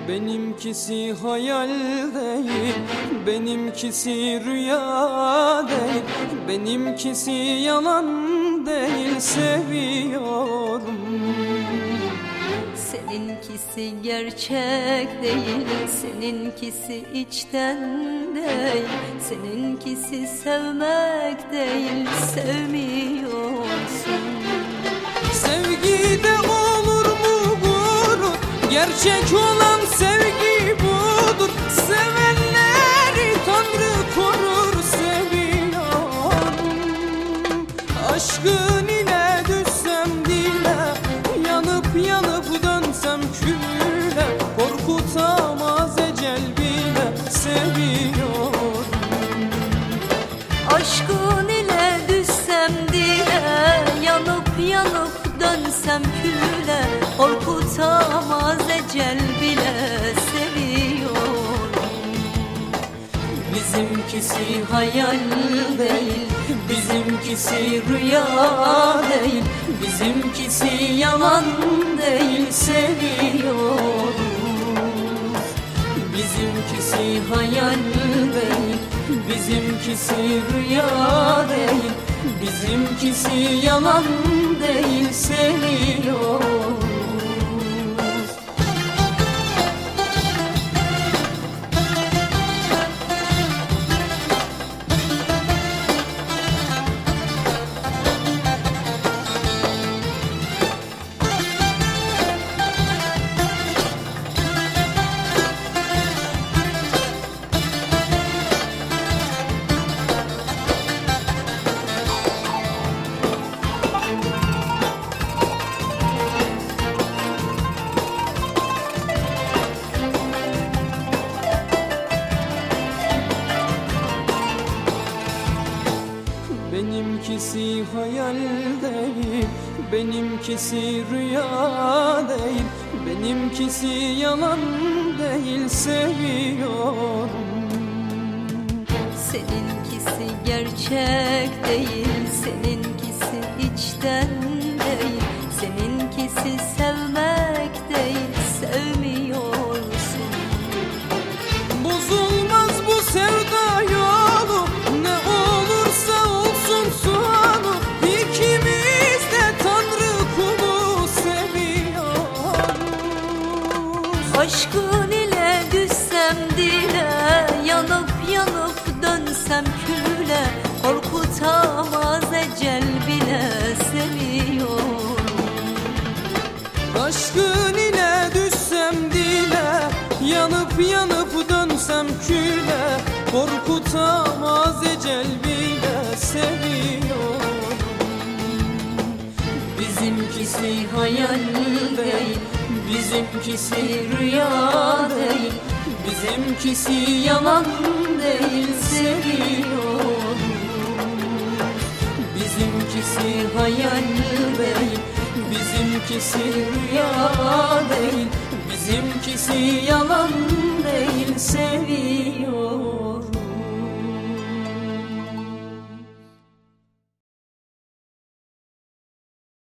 Benimkisi hayal değil, benimkisi rüya değil, benimkisi yalan değil, seviyorum. Seninkisi gerçek değil, seninkisi içten değil, seninkisi sevmek değil, sevmiyorsun. Sevgide olur mu gurur? Gerçek olan sevgi budur. Sevenleri Tanrı korur, seviyorum. Aşkın ile düşsem dile, yanıp yanıp dönsem küle, korkutamaz ecel bile, seviyorum. Aşkın ile düşsem dile, yanıp yanıp dönsem küle, korkutamaz ecel bile, seviyorum. Bizimkisi hayal değil, bizimkisi rüya değil, bizimkisi yalan değil, seviyoruz. Bizimkisi hayal değil, bizimkisi rüya değil, bizimkisi yalan değil, seviyoruz. Benimkisi hayal değil, benimkisi rüya değil, benimkisi yalan değil, seviyorum. Seninkisi gerçek değil, seninkisi içten değil, seninkisi sevmek değil, sevmiyorsun. Bozulmaz bu sevda yolu, ne olursa olsun sonu, İkimiz de Tanrı kulu, seviyoruz. Aşkın ile düşsem dile, yanıp yanıp dönsem küle, korkutamaz ecel bile, seviyorum. Aşkın ile düşsem dile, yanıp yanıp dönsem küle, korkutamaz ecel bile, seviyorum. Bizimkisi hayal değil, bizimkisi rüya değil, bizimkisi yalan değil, seviyorum. Bizimkisi hayal değil, bizimkisi rüya değil, bizimkisi yalan değil, seviyorum.